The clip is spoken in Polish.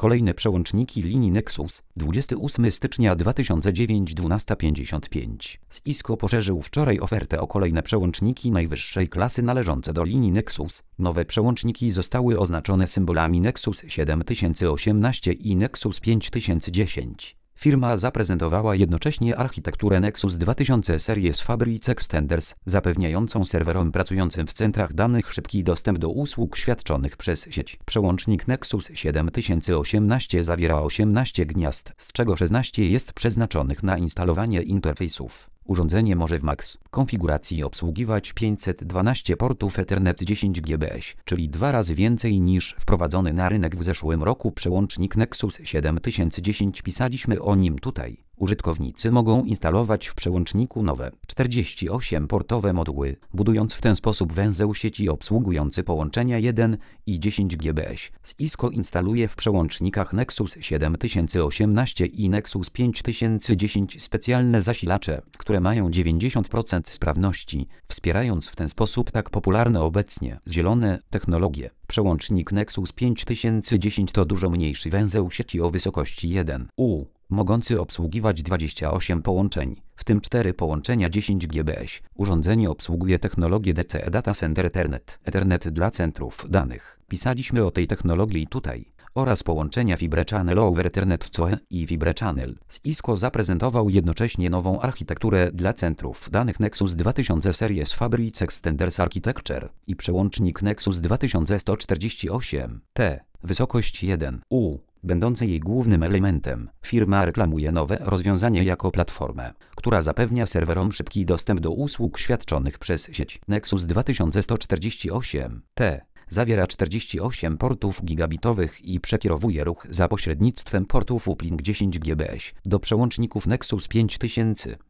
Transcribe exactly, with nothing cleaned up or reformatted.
Kolejne przełączniki linii Nexus. dwudziestego ósmego stycznia dwa tysiące dziewiątego dwunasta pięćdziesiąt pięć. Cisco poszerzył wczoraj ofertę o kolejne przełączniki najwyższej klasy należące do linii Nexus. Nowe przełączniki zostały oznaczone symbolami Nexus siedem tysięcy osiemnaście i Nexus pięć tysięcy dziesięć. Firma zaprezentowała jednocześnie architekturę Nexus dwa tysiące Series Fabric Extenders, zapewniającą serwerom pracującym w centrach danych szybki dostęp do usług świadczonych przez sieć. Przełącznik Nexus siedem tysięcy osiemnaście zawiera osiemnaście gniazd, z czego szesnaście jest przeznaczonych na instalowanie interfejsów. Urządzenie może w max konfiguracji obsługiwać pięćset dwanaście portów Ethernet dziesięć gigabitów, czyli dwa razy więcej niż wprowadzony na rynek w zeszłym roku przełącznik Nexus siedem tysięcy dziesięć. Pisaliśmy o nim tutaj. Użytkownicy mogą instalować w przełączniku nowe czterdziestoosemportowe moduły, budując w ten sposób węzeł sieci obsługujący połączenia jeden i dziesięć gigabitów. Cisco instaluje w przełącznikach Nexus siedem tysięcy osiemnaście i Nexus pięć tysięcy dziesięć specjalne zasilacze, które mają dziewięćdziesiąt procent sprawności, wspierając w ten sposób tak popularne obecnie zielone technologie. Przełącznik Nexus pięć tysięcy dziesięć to dużo mniejszy węzeł sieci o wysokości jeden U, mogący obsługiwać dwadzieścia osiem połączeń, w tym cztery połączenia dziesięć gigabitów. Urządzenie obsługuje technologię D C E Data Center Ethernet, Ethernet dla centrów danych. Pisaliśmy o tej technologii tutaj. Oraz połączenia Fibre Channel over Ethernet w C O E i Fibre Channel. Cisco zaprezentował jednocześnie nową architekturę dla centrów danych Nexus dwa tysiące Series Fabric Extenders Architecture i przełącznik Nexus dwa tysiące sto czterdzieści osiem T, wysokość jeden U, będący jej głównym elementem. Firma reklamuje nowe rozwiązanie jako platformę, która zapewnia serwerom szybki dostęp do usług świadczonych przez sieć. Nexus dwa tysiące sto czterdzieści osiem T zawiera czterdzieści osiem portów gigabitowych i przekierowuje ruch za pośrednictwem portów uplink dziesięć gigabitów do przełączników Nexus pięć tysięcy.